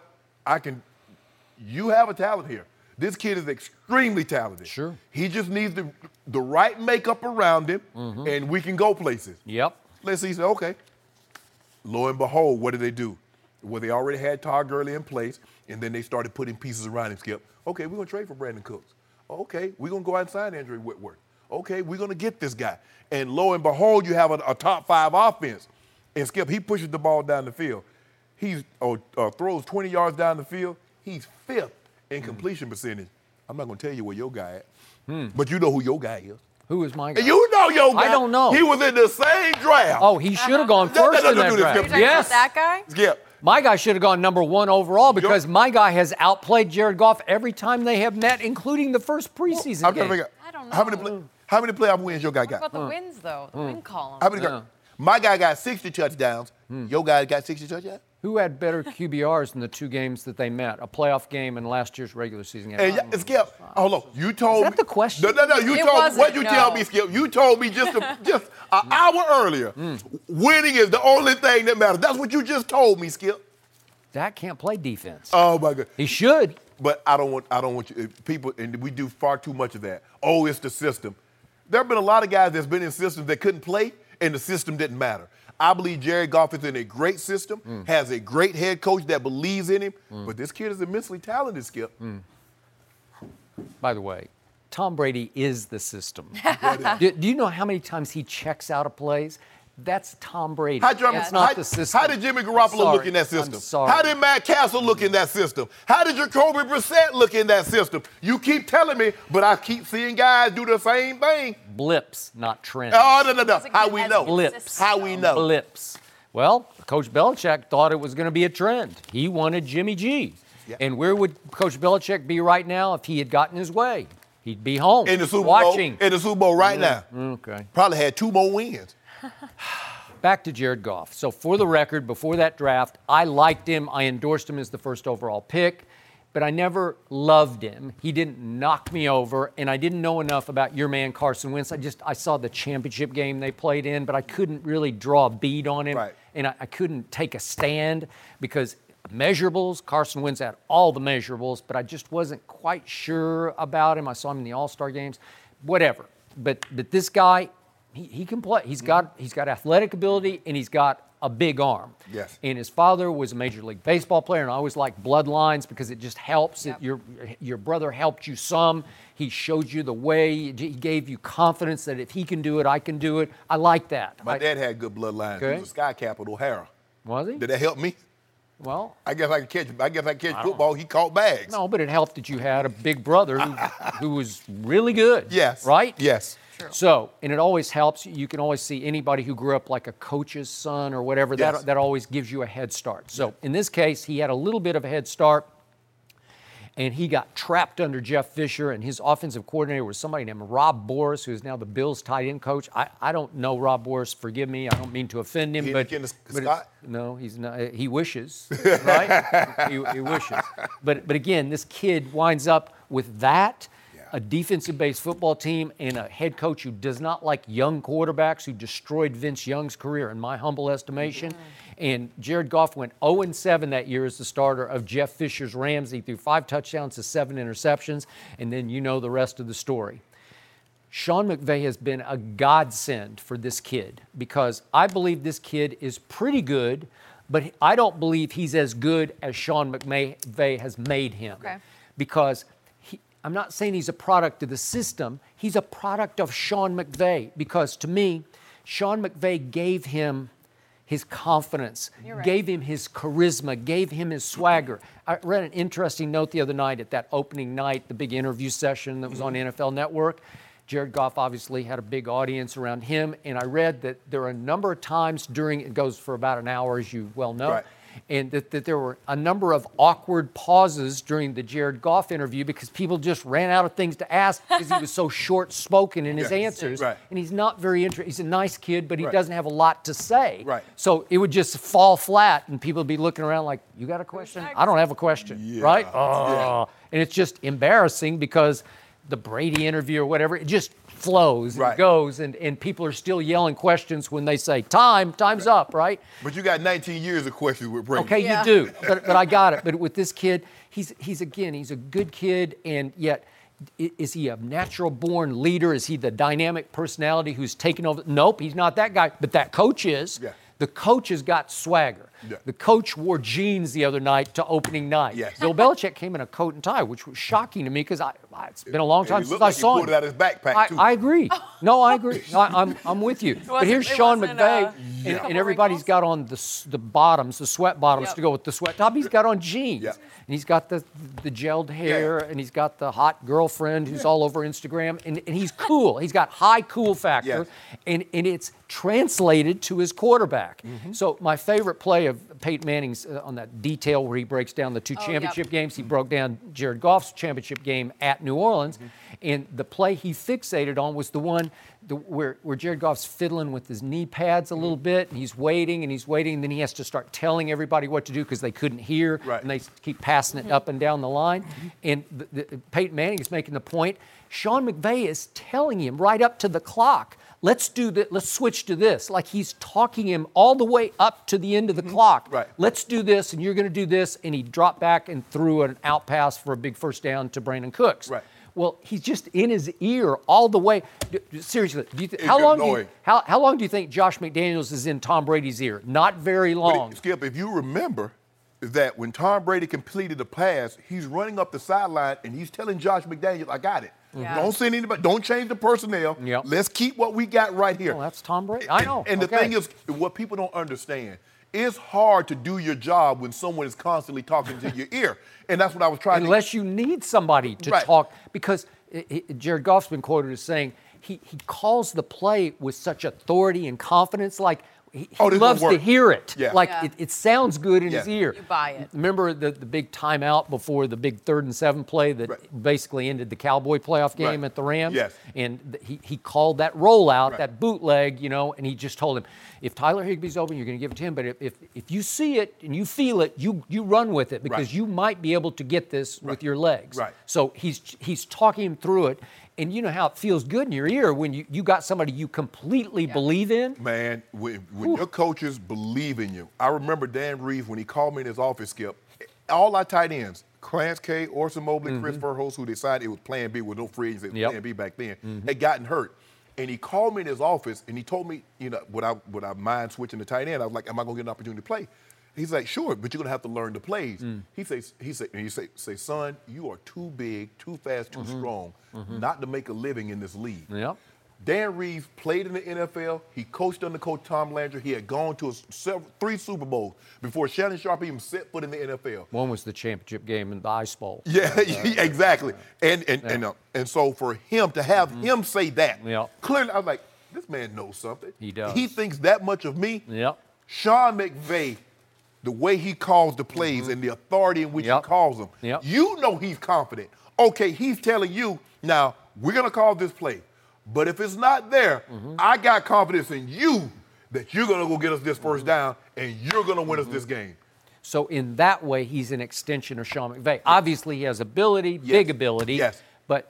You have a talent here. This kid is extremely talented. Sure. He just needs the right makeup around him, and we can go places. Yep. Les Snead said, okay. Lo and behold, what did they do? Well, they already had Todd Gurley in place, and then they started putting pieces around him, Skip. Okay, we're going to trade for Brandon Cooks. Okay, we're going to go out and sign Andrew Whitworth. Okay, we're going to get this guy. And lo and behold, you have a top 5 offense. And Skip, he pushes the ball down the field. He throws 20 yards down the field. He's 5th in completion percentage. I'm not going to tell you where your guy at, but you know who your guy is. Who is my guy? You know your guy. I don't know. He was in the same draft. Oh, he should have gone first in that draft. Yes. That guy? Skip. My guy should have gone number 1 overall because my guy has outplayed Jared Goff every time they have met, including the first preseason game. I don't know. How many playoff wins your guy got? What about the wins, though? The win column. How many? My guy got 60 touchdowns. Your guy got 60 touchdowns? Who had better QBRs in the 2 games that they met, a playoff game and last year's regular season game? And Skip, hold on. You told me. Is that the question? No. You It told me. wasn't, What you no. tell me, Skip? You told me just an hour earlier. Winning is the only thing that matters. That's what you just told me, Skip. Dak can't play defense. Oh my God. He should. But I don't want you people, and we do far too much of that. Oh, it's the system. There have been a lot of guys that's been in systems that couldn't play, and the system didn't matter. I believe Jared Goff is in a great system, has a great head coach that believes in him, but this kid is immensely talented, Skip. By the way, Tom Brady is the system. Do you know how many times he checks out of plays? That's Tom Brady. It's not the system. How did Jimmy Garoppolo look in that system? I'm sorry. How did Matt Castle look in that system? How did Jacoby Brissett look in that system? You keep telling me, but I keep seeing guys do the same thing. Blips, not trends. Oh, no. How we know? Blips. How we know? Blips. Well, Coach Belichick thought it was going to be a trend. He wanted Jimmy G. Yeah. And where would Coach Belichick be right now if he had gotten his way? He'd be home In the Super watching. Bowl. In the Super Bowl right now. Okay. Probably had 2 more wins. Back to Jared Goff. So for the record, before that draft, I liked him. I endorsed him as the first overall pick, but I never loved him. He didn't knock me over, and I didn't know enough about your man Carson Wentz. I saw the championship game they played in, but I couldn't really draw a bead on him, Right. and I couldn't take a stand because measurables, Carson Wentz had all the measurables, but I just wasn't quite sure about him. I saw him in the All-Star games, whatever. But this guy, he can play. He's got athletic ability, and he's got a big arm. Yes. And his father was a Major League Baseball player, and I always like bloodlines because it just helps. Yep. Your brother helped you some. He showed you the way. He gave you confidence that if he can do it, I can do it. I like that. My dad had good bloodlines. Okay. He was a sky cap at O'Hara. Was he? Did that help me? Well, I guess I could catch football. He caught bags. no, but it helped that you had a big brother who was really good. Yes. Right? Yes. So, and it always helps. You can always see anybody who grew up like a coach's son or whatever, Yes. that always gives you a head start. So in this case, he had a little bit of a head start, and he got trapped under Jeff Fisher, and his offensive coordinator was somebody named Rob Boris, who is now the Bills tight end coach. I don't know Rob Boris, forgive me. I don't mean to offend him, He but, didn't get but Scott? no, he's not. He wishes, right? he wishes. But again, this kid winds up with that, a defensive-based football team, and a head coach who does not like young quarterbacks, who destroyed Vince Young's career, in my humble estimation. And Jared Goff went 0-7 that year as the starter of Jeff Fisher's Rams. He threw 5 touchdowns to 7 interceptions, and then you know the rest of the story. Sean McVay has been a godsend for this kid because I believe this kid is pretty good, but I don't believe he's as good as Sean McVay has made him. Okay. Because I'm not saying he's a product of the system. He's a product of Sean McVay because, to me, Sean McVay gave him his confidence, gave him his charisma, gave him his swagger. I read an interesting note the other night at that opening night, the big interview session that was on NFL Network. Jared Goff obviously had a big audience around him, and I read that there are a number of times during, it goes for about an hour, as you well know, Right. and that there were a number of awkward pauses during the Jared Goff interview because people just ran out of things to ask because he was so short-spoken in his Yes. answers. Right. And he's not very interesting. He's a nice kid, but he Right. doesn't have a lot to say. Right. So it would just fall flat, and people would be looking around like, you got a question? I don't have a question, Yeah. right? Yeah. And it's just embarrassing because the Brady interview or whatever, it just flows and Right. goes, and people are still yelling questions when they say, time's up, right? But you got 19 years of questions with Brady. Okay, Yeah. you do, but I got it. But with this kid, he's a good kid, and yet, is he a natural-born leader? Is he the dynamic personality who's taken over? Nope, he's not that guy, but that coach is. Yeah. The coach has got swagger. Yeah. The coach wore jeans the other night to opening night. Yes. Bill Belichick came in a coat and tie, which was shocking to me because it's been a long And time he since looked I like he saw pulled him. it out of his backpack, too. I agree. No, I agree. I'm with you. But here's it Sean wasn't, McVay, couple and everybody's wrinkles? got on the bottoms, the sweat bottoms Yep. to go with the sweat top. He's got on jeans. Yep. And he's got the gelled hair, and he's got the hot girlfriend who's all over Instagram, and he's cool. He's got high cool factor, Yes. and it's translated to his quarterback. So my favorite play of Peyton Manning's on that detail where he breaks down the two championship games. He broke down Jared Goff's championship game at New Orleans, and the play he fixated on was the one where Jared Goff's fiddling with his knee pads a little bit, and he's waiting, and then he has to start telling everybody what to do because they couldn't hear, Right. and they keep passing it up and down the line. And Peyton Manning is making the point. Sean McVay is telling him right up to the clock, let's do that. Let's switch to this. Like he's talking him all the way up to the end of the clock. Right. Let's do this, and you're going to do this. And he dropped back and threw an out pass for a big first down to Brandon Cooks. Right. Well, he's just in his ear all the way. Seriously, It's how long annoying. do you think Josh McDaniels is in Tom Brady's ear? Not very But long. Skip, if you remember, is that when Tom Brady completed the pass, he's running up the sideline and he's telling Josh McDaniels, I got it. Yeah. Don't send anybody, don't change the personnel. Yep. Let's keep what we got right here. Well, that's Tom Brady. I know. And the Okay. thing is, what people don't understand, it's hard to do your job when someone is constantly talking to your ear. And that's what I was trying to Unless you need somebody to Right. talk, because Jared Goff's been quoted as saying he calls the play with such authority and confidence, like he Oh, this loves won't to work. hear it. Yeah. Like Yeah. it sounds good in Yeah. his ear. You buy it. Remember the big timeout before the big 3rd and 7 play that Right. basically ended the Cowboy playoff game Right. at the Rams? Yes. And he called that rollout, Right. that bootleg, and he just told him, if Tyler Higbee's open, you're going to give it to him. But if you see it and you feel it, you run with it because Right. you might be able to get this with your legs. Right. So he's talking him through it. And you know how it feels good in your ear when you got somebody you completely believe in? Man, when your coaches believe in you. I remember Dan Reeves when he called me in his office, Skip. All our tight ends, Clarence K, Orson Mobley, Chris Verhulst, who decided it was Plan B with no free agents, it was Yep. Plan B back then, had gotten hurt. And he called me in his office, and he told me, would I mind switching to tight end? I was like, am I going to get an opportunity to play? He's like, sure, but you're going to have to learn the plays. He say, son, you are too big, too fast, too strong not to make a living in this league. Yep. Dan Reeves played in the NFL. He coached under Coach Tom Landry. He had gone to 3 Super Bowls before Shannon Sharpe even set foot in the NFL. One was the championship game in the Ice Bowl. Yeah, exactly. And so for him to have him say that, clearly I was like, this man knows something. He does. He thinks that much of me. Yep. Sean McVay, the way he calls the plays and the authority in which he calls them, you know he's confident. Okay, he's telling you, now, we're going to call this play. But if it's not there, I got confidence in you that you're going to go get us this first down and you're going to win us this game. So in that way, he's an extension of Sean McVay. Obviously, he has ability, big ability. Yes. But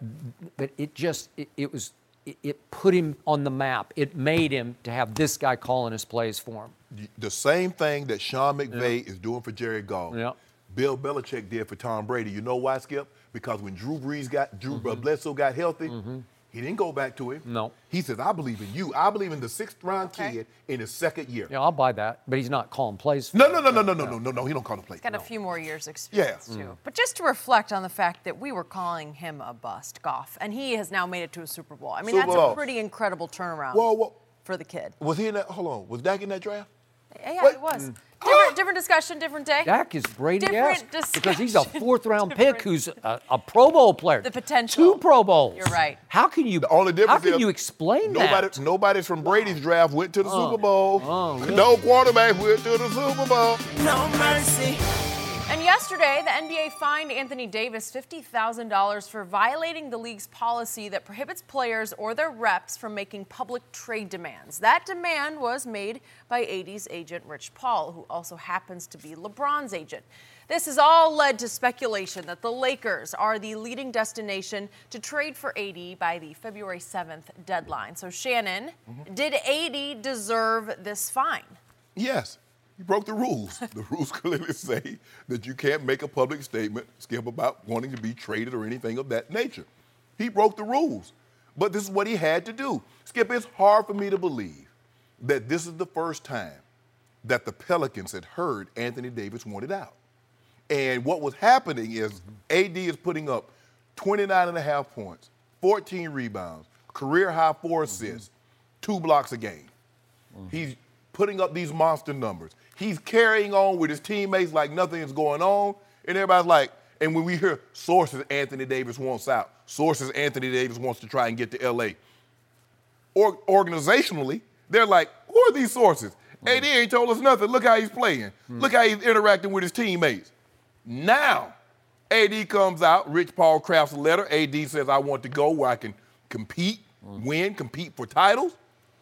it put him on the map. It made him to have this guy calling his plays for him. The same thing that Sean McVay is doing for Jared Goff. Yeah. Bill Belichick did for Tom Brady. You know why, Skip? Because when Drew Bledsoe got healthy, he didn't go back to him. No. He says, I believe in you. I believe in the 6th-round kid in his 2nd year. Yeah, I'll buy that. But he's not calling plays. No. He don't call the plays. Got a few more years experience, too. But just to reflect on the fact that we were calling him a bust, Goff, and he has now made it to a Super Bowl. I mean, that's a pretty incredible turnaround for the kid. Was he in that? Hold on. Was Dak in that draft? Yeah, it was. Different discussion, different day. Dak is Brady-esque because he's a 4th-round pick who's a Pro Bowl player. The potential. 2 Pro Bowls. You're right. How can you? The only difference you explain that? Nobody from Brady's draft went to the Super Bowl. Really? No quarterback went to the Super Bowl. No mercy. And yesterday, the NBA fined Anthony Davis $50,000 for violating the league's policy that prohibits players or their reps from making public trade demands. That demand was made by AD's agent, Rich Paul, who also happens to be LeBron's agent. This has all led to speculation that the Lakers are the leading destination to trade for AD by the February 7th deadline. So, Shannon, did AD deserve this fine? Yes. He broke the rules. The rules clearly say that you can't make a public statement, Skip, about wanting to be traded or anything of that nature. He broke the rules. But this is what he had to do. Skip, it's hard for me to believe that this is the first time that the Pelicans had heard Anthony Davis wanted out. And what was happening is AD is putting up 29.5 points, 14 rebounds, career-high 4 assists, 2 blocks a game. He's putting up these monster numbers. He's carrying on with his teammates like nothing is going on. And everybody's like, and when we hear sources, Anthony Davis wants out, sources, Anthony Davis wants to try and get to L.A. Organizationally, they're like, who are these sources? AD ain't told us nothing. Look how he's playing. Look how he's interacting with his teammates. Now, AD comes out, Rich Paul crafts a letter. AD says, I want to go where I can compete, win, compete for titles.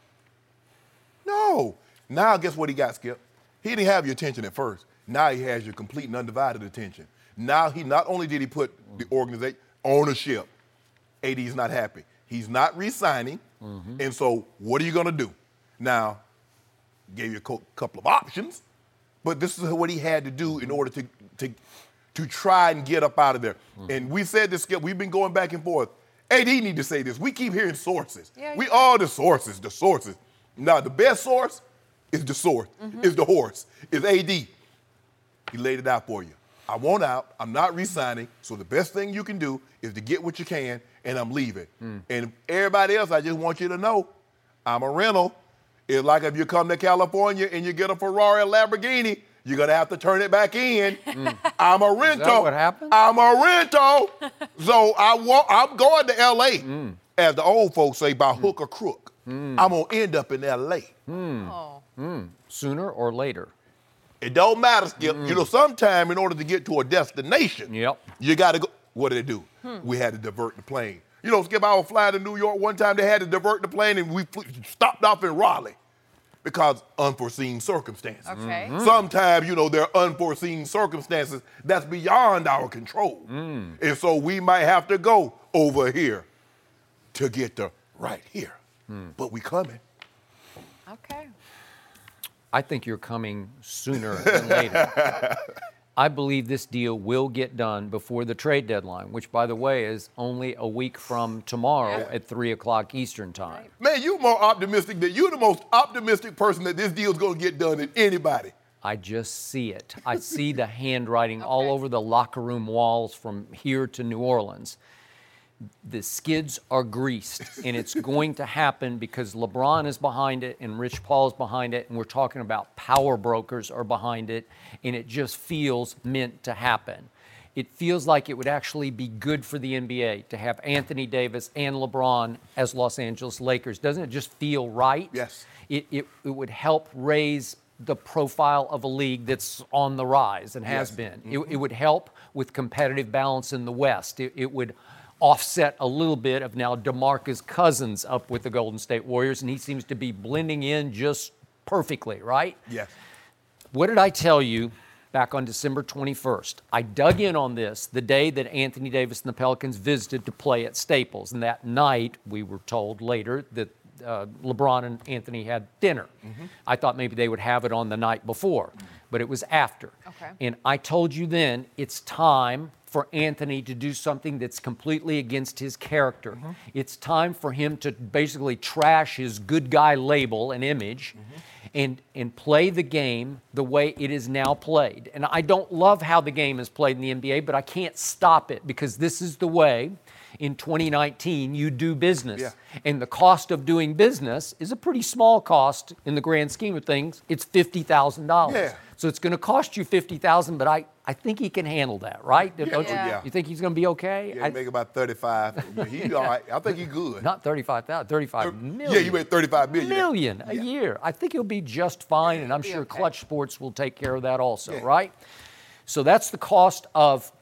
No. Now, guess what he got, Skip? He didn't have your attention at first. Now he has your complete and undivided attention. Now he not only did he put the organization, ownership, AD's not happy. He's not re-signing, and so what are you going to do? Now, gave you a couple of options, but this is what he had to do in order to try and get up out of there. And we said this, Skip, we've been going back and forth. AD need to say this. We keep hearing sources. We all the sources. Now, the best source is the source, is the horse, is AD. He laid it out for you. I want out. I'm not re-signing. So the best thing you can do is to get what you can, and I'm leaving. And everybody else, I just want you to know, I'm a rental. It's like if you come to California and you get a Ferrari or Lamborghini, you're going to have to turn it back in. I'm a rental. Is that what happened? I'm a rental. So I'm going to L.A., as the old folks say, by hook or crook. I'm going to end up in L.A. Sooner or later? It don't matter, Skip. You know, sometime in order to get to a destination, you got to go. What did they do? We had to divert the plane. You know, Skip, I was flying to New York one time. They had to divert the plane, and we stopped off in Raleigh because unforeseen circumstances. Sometimes, you know, there are unforeseen circumstances that's beyond our control. And so we might have to go over here to get to right here. But we coming. Okay. I think you're coming sooner than later. I believe this deal will get done before the trade deadline, which, by the way, is only a week from tomorrow at 3 o'clock Eastern time. Man, you're more optimistic you're the most optimistic person that this deal's going to get done than anybody. I just see it. I see the handwriting all over the locker room walls from here to New Orleans. The skids are greased, and it's going to happen because LeBron is behind it and Rich Paul is behind it, and we're talking about power brokers are behind it, and it just feels meant to happen. It feels like it would actually be good for the NBA to have Anthony Davis and LeBron as Los Angeles Lakers. Doesn't it just feel right? Yes. It would help raise the profile of a league that's on the rise and has been. It would help with competitive balance in the West. It would offset a little bit of now DeMarcus Cousins up with the Golden State Warriors, and he seems to be blending in just perfectly, right? Yes. What did I tell you back on December 21st? I dug in on this the day that Anthony Davis and the Pelicans visited to play at Staples, and that night we were told later that LeBron and Anthony had dinner. I thought maybe they would have it on the night before, but it was after. Okay. And I told you then it's time for Anthony to do something that's completely against his character. It's time for him to basically trash his good guy label and image and play the game the way it is now played. And I don't love how the game is played in the NBA, but I can't stop it because this is the way in 2019 you do business. Yeah. And the cost of doing business is a pretty small cost in the grand scheme of things. It's $50,000. Yeah. So it's going to cost you $50,000, but I think he can handle that, right? Don't you? Yeah. You think he's going to be okay? Yeah, he make about 35. He's all right. I think he's good. Not 35,000, 35 million. Yeah, you made 35 million. Million a year. I think he'll be just fine, and I'm sure Clutch Sports will take care of that also, right? So that's the cost of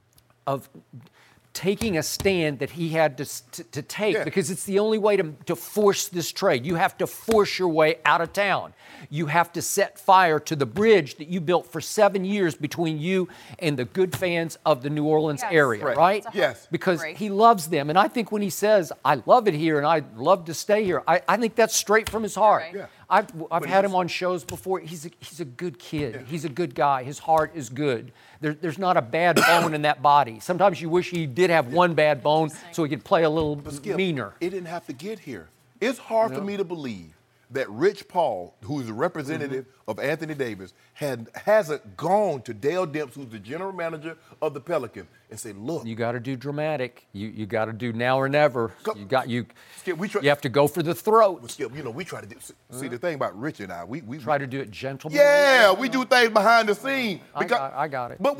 taking a stand that he had to take because it's the only way to force this trade. You have to force your way out of town. You have to set fire to the bridge that you built for 7 years between you and the good fans of the New Orleans area, right? Yes. Because he loves them. And I think when he says, I love it here and I'd love to stay here, I think that's straight from his heart. Right. Yeah. I've had him on shows before. He's a good kid. Yeah. He's a good guy. His heart is good. There's not a bad bone in that body. Sometimes you wish he did have one bad bone so he could play a little meaner. It didn't have to get here. It's hard for me to believe that Rich Paul, who's a representative of Anthony Davis, hasn't gone to Dale Demps, who's the general manager of the Pelicans, and said, look. You got to do dramatic. You got to do now or never. Skip, you have to go for the throat. Skip, we try to do, see the thing about Rich and I, we try to do it gentlemanly. Yeah, we do things behind the scene. I got it. But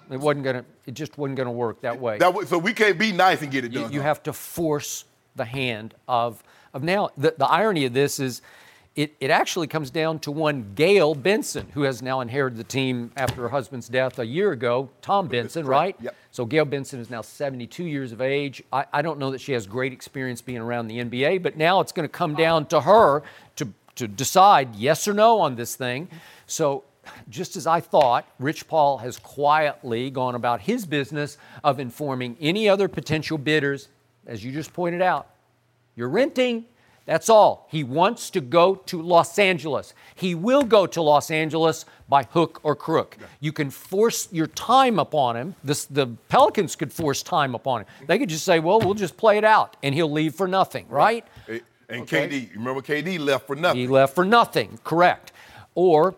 it just wasn't gonna work that way. So we can't be nice and get it done. You have to force the hand of now. The irony of this is it actually comes down to one Gail Benson, who has now inherited the team after her husband's death a year ago, Tom Benson, right? Yep. So Gail Benson is now 72 years of age. I don't know that she has great experience being around the NBA, but now it's going to come down to her to decide yes or no on this thing. So just as I thought, Rich Paul has quietly gone about his business of informing any other potential bidders, as you just pointed out, you're renting. That's all. He wants to go to Los Angeles. He will go to Los Angeles by hook or crook. You can force your time upon him. The Pelicans could force time upon him. They could just say, well, we'll just play it out, and he'll leave for nothing, right? And KD, remember KD left for nothing. He left for nothing, correct. Or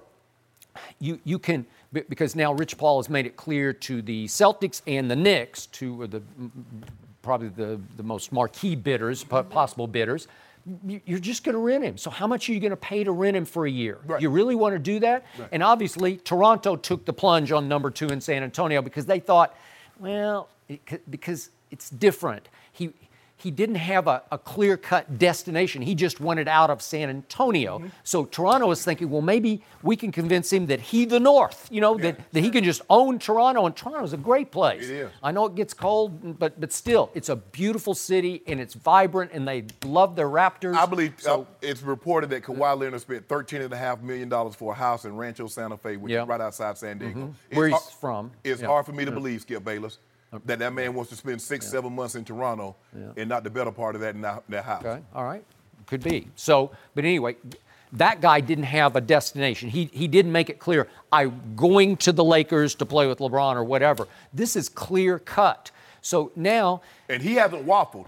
you can, because now Rich Paul has made it clear to the Celtics and the Knicks, probably the most marquee bidders, possible bidders, you're just going to rent him. So how much are you going to pay to rent him for a year? Right. You really want to do that? Right. And obviously, Toronto took the plunge on number 2 in San Antonio because they thought, well, because it's different. He didn't have a clear-cut destination. He just wanted out of San Antonio. Mm-hmm. So Toronto was thinking, well, maybe we can convince him that the North, that he can just own Toronto, and Toronto's a great place. It is. I know it gets cold, but still, it's a beautiful city, and it's vibrant, and they love their Raptors. I believe it's reported that Kawhi Leonard spent $13.5 million for a house in Rancho Santa Fe, which is right outside San Diego. Mm-hmm. Where he's from. It's hard for me to believe, Skip Bayless, that man wants to spend 6-7 months in Toronto and not the better part of that in that house. Okay, all right. Could be. So, but anyway, That guy didn't have a destination. He didn't make it clear, I'm going to the Lakers to play with LeBron or whatever. This is clear cut. So now. And he hasn't waffled.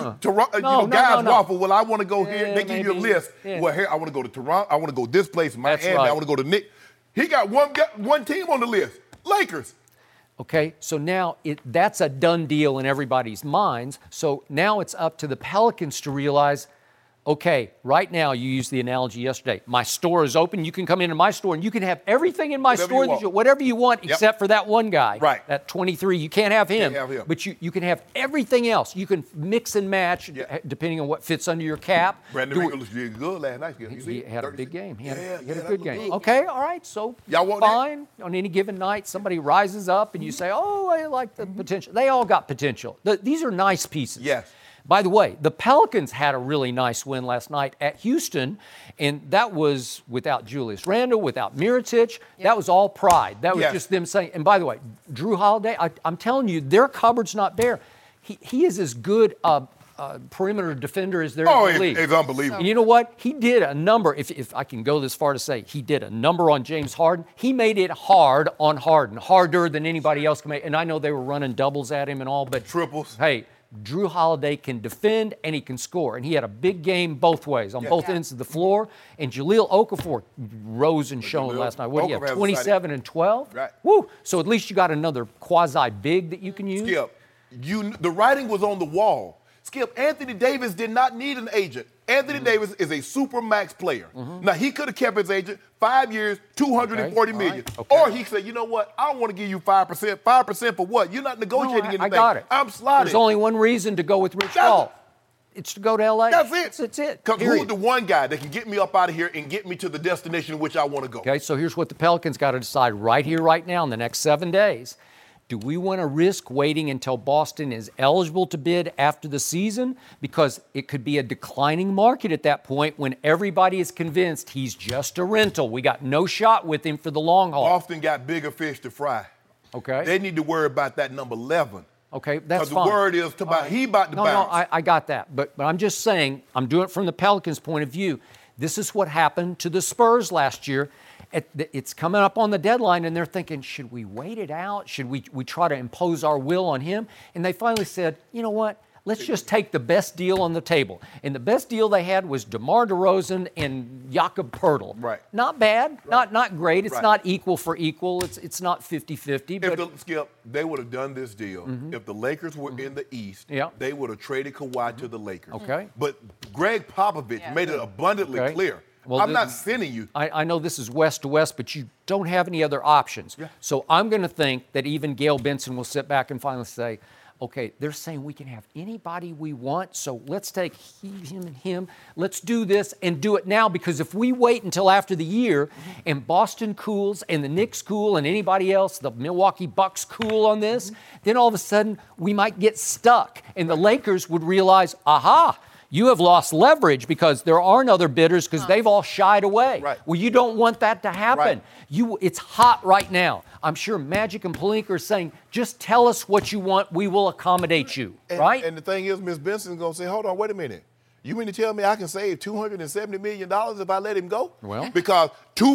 Guys waffle. Well, I want to go here. They give you a list. Yeah. Well, here, I want to go to Toronto. I want to go this place, Miami. Right. I want to go to Nick. He got one team on the list, Lakers. Okay, so now that's a done deal in everybody's minds. So now it's up to the Pelicans to realize, okay, right now, you used the analogy yesterday. My store is open. You can come into my store, and you can have everything in my store, whatever you want, except for that one guy. Right. That 23, you can't have him. But you can have everything else. You can mix and match depending on what fits under your cap. Brandon Ingram was good last night. He had a big game. He had a good game. Okay, all right. So y'all want fine. On any given night, somebody rises up, and you say, oh, I like the potential. They all got potential. These are nice pieces. Yes. By the way, the Pelicans had a really nice win last night at Houston, and that was without Julius Randle, without Mirotic. That was all pride. That was just them saying, and by the way, Drew Holiday, I'm telling you, their cupboard's not bare. He is as good a perimeter defender as there is in the league. It's unbelievable. And you know what? He did a number, if I can go this far to say, he did a number on James Harden. He made it hard on Harden, harder than anybody else can make. And I know they were running doubles at him and all, but triples. Hey, Drew Holiday can defend and he can score. And he had a big game both ways, on both ends of the floor. And Jahlil Okafor rose and shone last night. What do you have, 27 and 12? Right. Woo! So at least you got another quasi-big that you can use. Skip, the writing was on the wall. Skip, Anthony Davis did not need an agent. Anthony Davis is a super max player. Now, he could have kept his agent 5 years, $240 million. Okay. Or he said, you know what, I don't want to give you 5%. 5% for what? You're not negotiating anything. I got it. I'm sliding. There's only one reason to go with Rich Paul. It's to go to L.A. That's it. That's it. Because who's the one guy that can get me up out of here and get me to the destination in which I want to go? Okay, so here's what the Pelicans got to decide right here, right now, in the next 7 days. Do we want to risk waiting until Boston is eligible to bid after the season? Because it could be a declining market at that point when everybody is convinced he's just a rental. We got no shot with him for the long haul. Boston got bigger fish to fry. Okay. They need to worry about that number 11. Okay, that's fine. Because the word is he about to bounce. No, I got that. But I'm just saying, I'm doing it from the Pelicans' point of view. This is what happened to the Spurs last year. It's coming up on the deadline, and they're thinking, should we wait it out? Should we try to impose our will on him? And they finally said, you know what? Let's just take the best deal on the table. And the best deal they had was DeMar DeRozan and Jakob Poeltl. Right. Not bad, right. not great. It's not equal for equal. It's not 50-50. Skip, they would have done this deal if the Lakers were in the East. Yeah. They would have traded Kawhi to the Lakers. Okay. But Greg Popovich made it abundantly clear. Well, I'm not sending you. I know this is west to west, but you don't have any other options. Yeah. So I'm going to think that even Gail Benson will sit back and finally say, okay, they're saying we can have anybody we want, so let's take him and him. Let's do this and do it now, because if we wait until after the year and Boston cools and the Knicks cool and anybody else, the Milwaukee Bucks cool on this, then all of a sudden we might get stuck. And the Lakers would realize, aha, you have lost leverage because there aren't other bidders because they've all shied away. Right. Well, you don't want that to happen. Right. It's hot right now. I'm sure Magic and Pelinka are saying, just tell us what you want. We will accommodate you, right? And the thing is, Ms. Benson's going to say, hold on, wait a minute. You mean to tell me I can save $270 million if I let him go? Well, because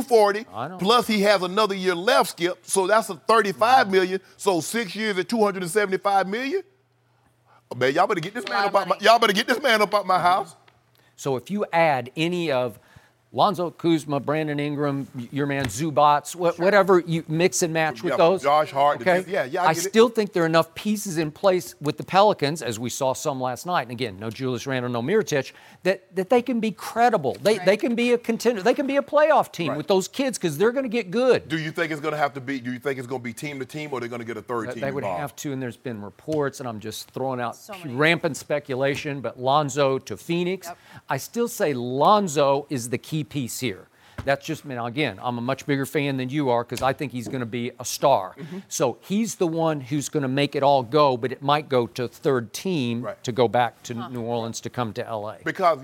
$240 plus he has another year left, Skip, so that's a $35 million. So 6 years at $275 million. Man, y'all better get this man up out my house. So if you add any of Lonzo Kuzma, Brandon Ingram, your man Zubats, whatever you mix and match with those. Josh Hart. Okay. I still think there are enough pieces in place with the Pelicans, as we saw some last night. And again, no Julius Randle, no Mirotic, that they can be credible. They can be a contender. They can be a playoff team with those kids because they're going to get good. Do you think it's going to be team to team, or they're going to get a third team They would involved? have to, and there's been reports, and I'm just throwing out rampant speculation, but Lonzo to Phoenix. I still say Lonzo is the key piece here. That's just, again, I'm a much bigger fan than you are because I think he's going to be a star. So he's the one who's going to make it all go, but it might go to third team to go back to New Orleans to come to L.A. Because,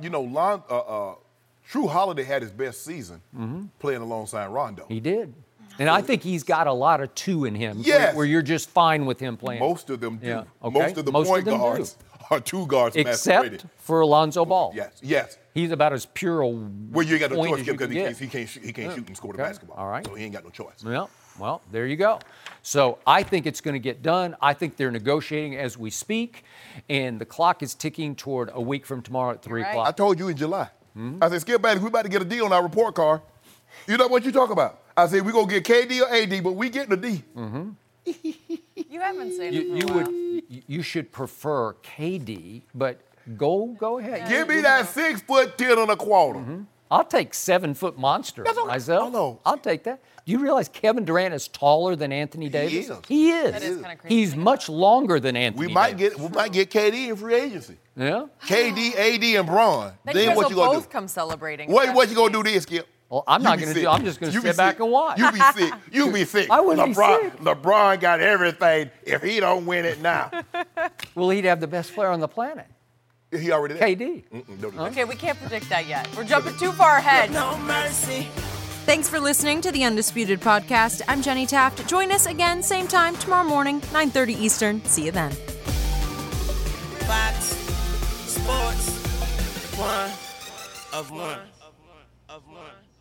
Drew Holiday had his best season playing alongside Rondo. He did. And I think he's got a lot of two in him Yes. where you're just fine with him playing. Most of them do. Yeah. Okay. Most of the Most point of them guards are two guards except for Alonzo Ball. Yes. He's about as pure a Well, you ain't got no point choice as you because can get. he can't shoot and score the Okay. basketball. All right. So he ain't got no choice. Well, there you go. So I think it's going to get done. I think they're negotiating as we speak, and the clock is ticking toward a week from tomorrow at 3 I o'clock. told you in July. I said, Skip Bailey, we about to get a D on our report card. You know what you talk about? I said, we're going to get KD or AD, but we getting a D. You haven't said it for a while. You should prefer KD, but go ahead. Give me that 6'10" and a quarter. I'll take 7-foot monster myself. I know. I'll take that. Do you realize Kevin Durant is taller than Anthony Davis? is. He is. That is kinda crazy He's to think much longer than Anthony We might Davis. get KD in free agency. Yeah? KD, AD, and Bron. Then you Then guys what will you gonna both do? come celebrating. What you gonna do this, Skip? Well, I'm You not be going to sick. do. I'm just going to You be sit back sick. and watch. You be sick. You be sick. I wouldn't be sick. LeBron got everything. If he don't win it now, Well, he'd have the best player on the planet, he already there. KD. Don't do that. Okay, we can't predict that yet. We're jumping too far ahead. No mercy. Thanks for listening to the Undisputed Podcast. I'm Jenny Taft. Join us again, same time tomorrow morning, 9:30 Eastern. See you then. Fox Sports. One of one.